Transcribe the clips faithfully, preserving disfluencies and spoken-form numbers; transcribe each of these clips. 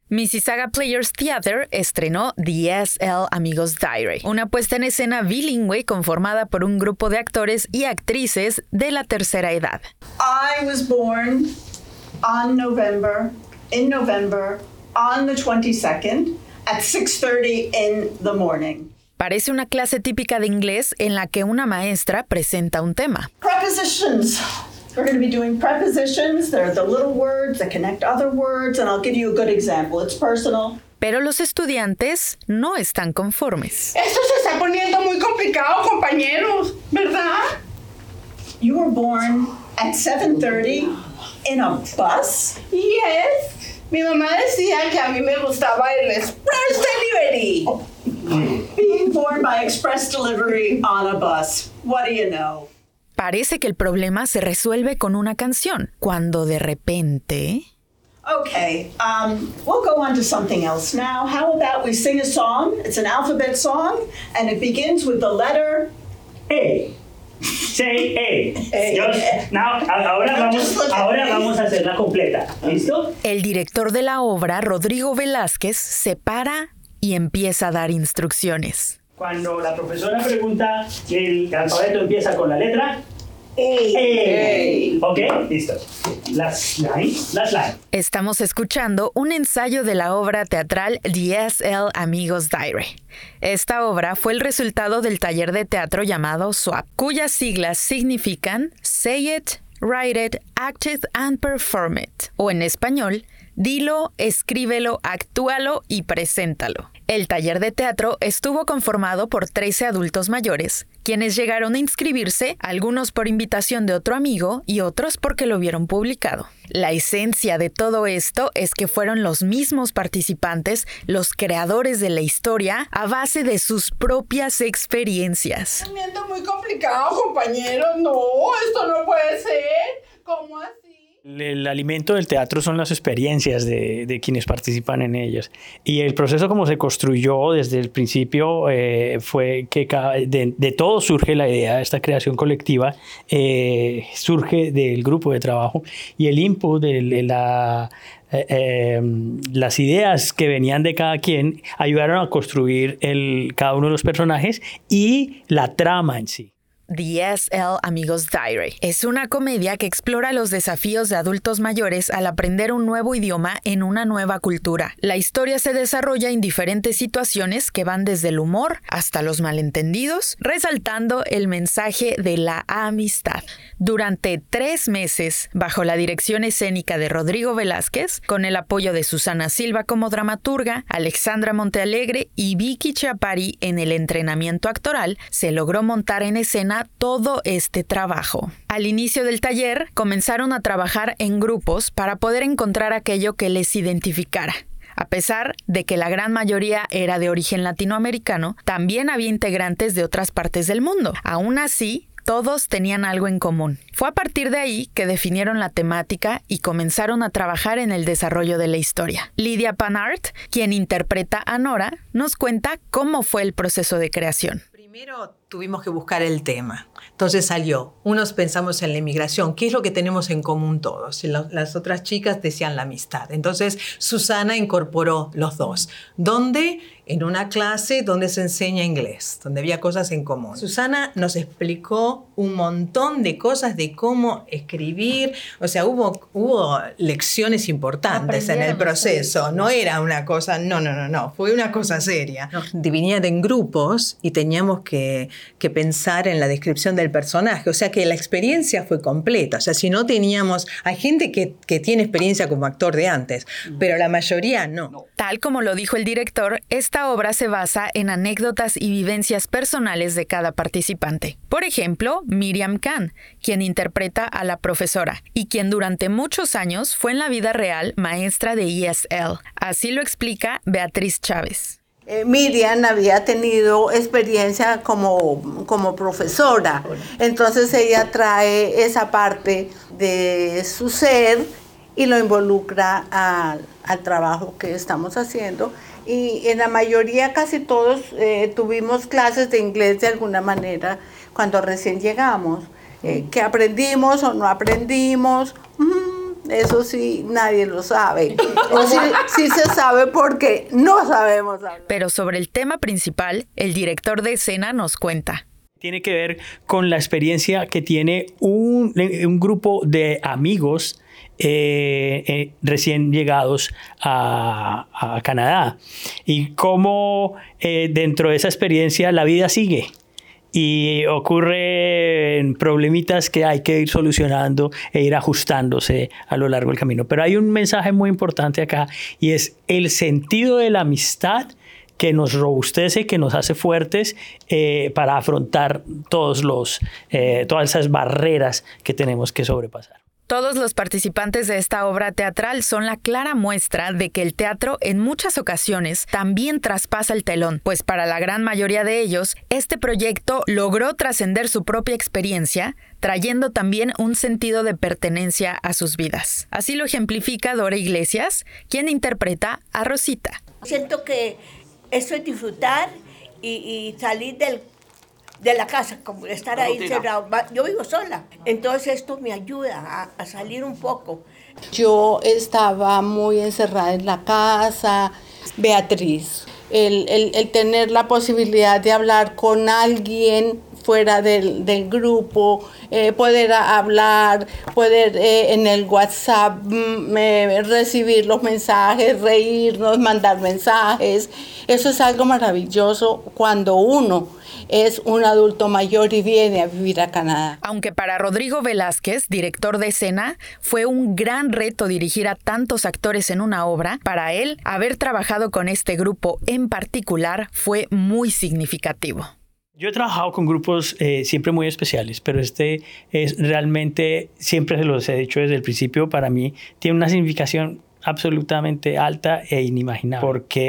Mississauga Players Theatre estrenó The S L Amigos Diary, una puesta en escena bilingüe conformada por un grupo de actores y actrices de la tercera edad. I was born on November, in November, on the twenty-second, at six thirty in the morning. Parece una clase típica de inglés en la que una maestra presenta un tema. Prepositions. We're going to be doing prepositions. They're the little words that connect other words, and I'll give you a good example. It's personal. Pero los estudiantes no están conformes. Esto se está poniendo muy complicado, compañeros, ¿verdad? You were born at seven thirty in a bus? Yes. Mi mamá decía que a mí me gustaba el express delivery. Being born by express delivery on a bus. What do you know? Parece que el problema se resuelve con una canción, cuando de repente... Okay, um, we'll go on to something else now. How about we sing a song? It's an alphabet song, and it begins with the letter... A. Say A. A. Just, now, ahora, vamos, ahora vamos a hacerla completa. ¿Listo? El director de la obra, Rodrigo Velázquez, se para y empieza a dar instrucciones. Cuando la profesora pregunta, el alfabeto empieza con la letra A. A. Ok, listo. Last line, last line. Estamos escuchando un ensayo de la obra teatral The S L Amigos Diary. Esta obra fue el resultado del taller de teatro llamado SWAP, cuyas siglas significan Say It, Write It, Act It and Perform It, o en español, dilo, escríbelo, actúalo y preséntalo. El taller de teatro estuvo conformado por trece adultos mayores, quienes llegaron a inscribirse, algunos por invitación de otro amigo y otros porque lo vieron publicado. La esencia de todo esto es que fueron los mismos participantes los creadores de la historia a base de sus propias experiencias. Es muy complicado, compañeros. No, esto no puede ser. ¿Cómo así? El alimento del teatro son las experiencias de, de quienes participan en ellas. Y el proceso como se construyó desde el principio eh, fue que cada, de, de todo surge la idea de esta creación colectiva, eh, surge del grupo de trabajo y el input de, de la... Eh, eh, las ideas que venían de cada quien ayudaron a construir el, cada uno de los personajes y la trama en sí. The S L Amigos Diary es una comedia que explora los desafíos de adultos mayores al aprender un nuevo idioma en una nueva cultura. La historia se desarrolla en diferentes situaciones que van desde el humor hasta los malentendidos, resaltando el mensaje de la amistad. Durante tres meses, bajo la dirección escénica de Rodrigo Velázquez, con el apoyo de Susana Silva como dramaturga, Alexandra Montealegre y Vicky Chiapari en el entrenamiento actoral, se logró montar en escena todo este trabajo. Al inicio del taller, comenzaron a trabajar en grupos para poder encontrar aquello que les identificara. A pesar de que la gran mayoría era de origen latinoamericano, también había integrantes de otras partes del mundo. Aún así, todos tenían algo en común. Fue a partir de ahí que definieron la temática y comenzaron a trabajar en el desarrollo de la historia. Lidia Panart, quien interpreta a Nora, nos cuenta cómo fue el proceso de creación. Primero tuvimos que buscar el tema. Entonces salió. Unos pensamos en la inmigración. ¿Qué es lo que tenemos en común todos? Las otras chicas decían la amistad. Entonces Susana incorporó los dos. ¿Dónde? En una clase donde se enseña inglés, donde había cosas en común. Susana nos explicó un montón de cosas de cómo escribir. O sea, hubo, hubo lecciones importantes en el proceso. No era una cosa, no, no, no, no. Fue una cosa seria. Nos dividían en grupos y teníamos que, que pensar en la descripción del personaje. O sea que la experiencia fue completa. O sea, si no teníamos... Hay gente que, que tiene experiencia como actor de antes, pero la mayoría no. Tal como lo dijo el director, esta obra se basa en anécdotas y vivencias personales de cada participante. Por ejemplo, Miriam Khan, quien interpreta a la profesora y quien durante muchos años fue en la vida real maestra de E S L. Así lo explica Beatriz Chávez. Eh, Miriam había tenido experiencia como, como profesora, entonces ella trae esa parte de su ser y lo involucra al, al trabajo que estamos haciendo. Y en la mayoría, casi todos, eh, tuvimos clases de inglés de alguna manera cuando recién llegamos. Eh, ¿Qué aprendimos o no aprendimos? Mm, Eso sí, nadie lo sabe. O sí, sí se sabe porque no sabemos hablar. Pero sobre el tema principal, el director de escena nos cuenta. Tiene que ver con la experiencia que tiene un, un grupo de amigos eh, eh, recién llegados a, a Canadá y cómo eh, dentro de esa experiencia la vida sigue y ocurren problemitas que hay que ir solucionando e ir ajustándose a lo largo del camino. Pero hay un mensaje muy importante acá y es el sentido de la amistad que nos robustece, que nos hace fuertes eh, para afrontar todos los, eh, todas esas barreras que tenemos que sobrepasar. Todos los participantes de esta obra teatral son la clara muestra de que el teatro en muchas ocasiones también traspasa el telón, pues para la gran mayoría de ellos, este proyecto logró trascender su propia experiencia, trayendo también un sentido de pertenencia a sus vidas. Así lo ejemplifica Dora Iglesias, quien interpreta a Rosita. Siento que eso es disfrutar y, y salir del, de la casa, como estar ahí encerrado. Yo vivo sola, entonces esto me ayuda a, a salir un poco. Yo estaba muy encerrada en la casa. Beatriz, el, el, el tener la posibilidad de hablar con alguien fuera del, del grupo, eh, poder hablar, poder eh, en el WhatsApp mm, eh, recibir los mensajes, reírnos, mandar mensajes. Eso es algo maravilloso cuando uno es un adulto mayor y viene a vivir a Canadá. Aunque para Rodrigo Velázquez, director de escena, fue un gran reto dirigir a tantos actores en una obra, para él, haber trabajado con este grupo en particular fue muy significativo. Yo he trabajado con grupos eh, siempre muy especiales, pero este es realmente, siempre se los he dicho desde el principio, para mí tiene una significación absolutamente alta e inimaginable,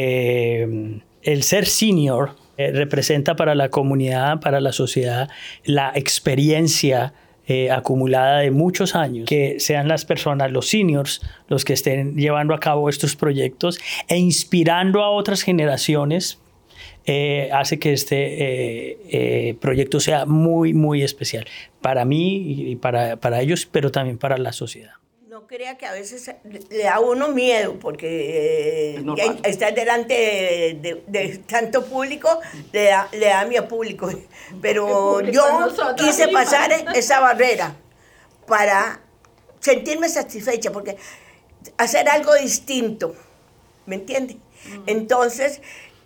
porque el ser senior eh, representa para la comunidad, para la sociedad, la experiencia eh, acumulada de muchos años, que sean las personas, los seniors, los que estén llevando a cabo estos proyectos e inspirando a otras generaciones. Eh, hace que este eh, eh, proyecto sea muy, muy especial para mí y para, para ellos, pero también para la sociedad. No crea que a veces le da a uno miedo, porque eh, estar delante de, de, de tanto público le da, le da miedo al público. Pero yo quise pasar esa barrera para sentirme satisfecha, porque hacer algo distinto, ¿me entiendes? Uh-huh. Entonces,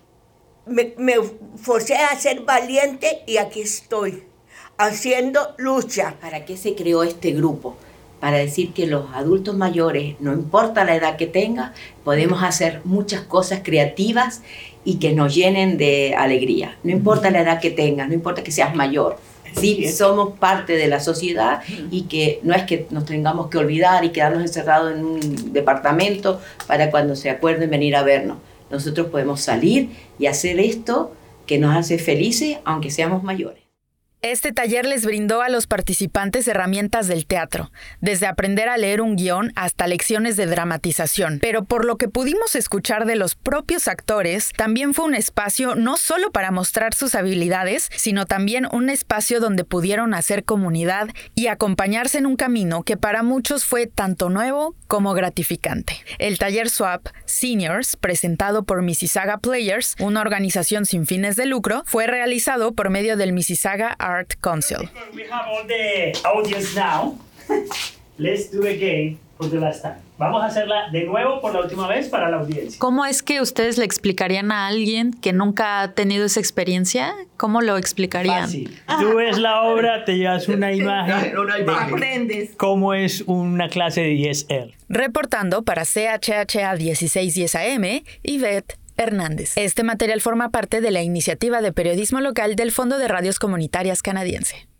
Me, me forcé a ser valiente y aquí estoy, haciendo lucha. ¿Para qué se creó este grupo? Para decir que los adultos mayores, no importa la edad que tengan, podemos hacer muchas cosas creativas y que nos llenen de alegría. No importa la edad que tengas, no importa que seas mayor. Sí, somos parte de la sociedad y que no es que nos tengamos que olvidar y quedarnos encerrados en un departamento para cuando se acuerden venir a vernos. Nosotros podemos salir y hacer esto que nos hace felices, aunque seamos mayores. Este taller les brindó a los participantes herramientas del teatro, desde aprender a leer un guión hasta lecciones de dramatización. Pero por lo que pudimos escuchar de los propios actores, también fue un espacio no solo para mostrar sus habilidades, sino también un espacio donde pudieron hacer comunidad y acompañarse en un camino que para muchos fue tanto nuevo como gratificante. El taller Swap Seniors, presentado por Mississauga Players, una organización sin fines de lucro, fue realizado por medio del Mississauga Art Council. We have all the audience now. Let's do it again for the last time. Vamos a hacerla de nuevo por la última vez para la audiencia. ¿Cómo es que ustedes le explicarían a alguien que nunca ha tenido esa experiencia? ¿Cómo lo explicarían? Fácil. Tú ves la obra, te llevas una imagen. Una imagen. Aprendes. ¿Cómo es una clase de E S L? Reportando para C H H A dieciséis diez A M, Ivette Hernández. Este material forma parte de la iniciativa de periodismo local del Fondo de Radios Comunitarias canadiense.